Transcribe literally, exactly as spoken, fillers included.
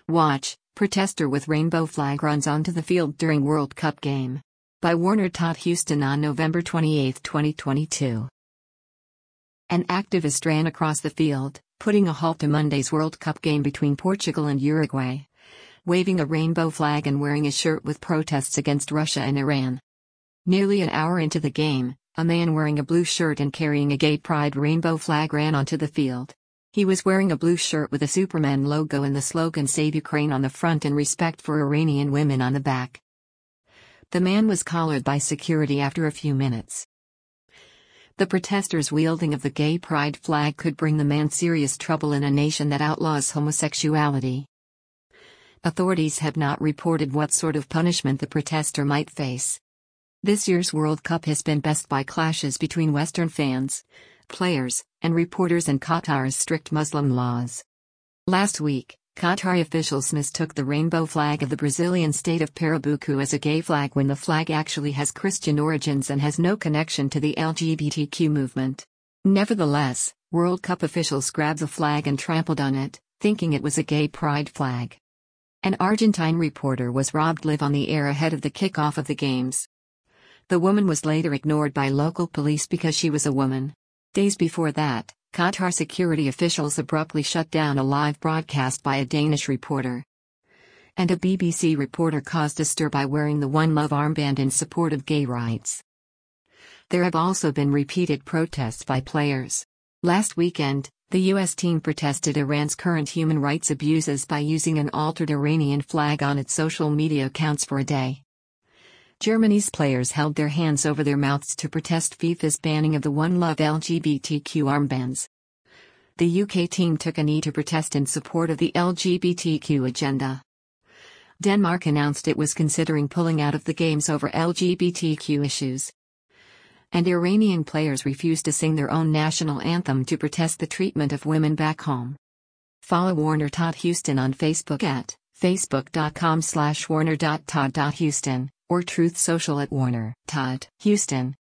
Watch, protester with rainbow flag runs onto the field during World Cup game. By Warner Todd Houston on November twenty-eighth, twenty twenty-two. An activist ran across the field, putting a halt to Monday's World Cup game between Portugal and Uruguay, waving a rainbow flag and wearing a shirt with protests against Russia and Iran. Nearly an hour into the game, a man wearing a blue shirt and carrying a gay pride rainbow flag ran onto the field. He was wearing a blue shirt with a Superman logo and the slogan "Save Ukraine" on the front and "Respect for Iranian Women" on the back. The man was collared by security after a few minutes. The protesters' wielding of the gay pride flag could bring the man serious trouble in a nation that outlaws homosexuality. Authorities have not reported what sort of punishment the protester might face. This year's World Cup has been blessed by clashes between Western fans, players, and reporters and Qatar's strict Muslim laws. Last week, Qatari officials mistook the rainbow flag of the Brazilian state of Pernambuco as a gay flag when the flag actually has Christian origins and has no connection to the L G B T Q movement. Nevertheless, World Cup officials grabbed the flag and trampled on it, thinking it was a gay pride flag. An Argentine reporter was robbed live on the air ahead of the kickoff of the games. The woman was later ignored by local police because she was a woman. Days before that, Qatar security officials abruptly shut down a live broadcast by a Danish reporter. And a B B C reporter caused a stir by wearing the One Love armband in support of gay rights. There have also been repeated protests by players. Last weekend, the U S team protested Iran's current human rights abuses by using an altered Iranian flag on its social media accounts for a day. Germany's players held their hands over their mouths to protest FIFA's banning of the One Love L G B T Q armbands. The U K team took a knee to protest in support of the L G B T Q agenda. Denmark announced it was considering pulling out of the games over L G B T Q issues. And Iranian players refused to sing their own national anthem to protest the treatment of women back home. Follow Warner Todd Houston on Facebook at facebook.com slash warner.todd.houston or Truth Social at Warner Todd Houston.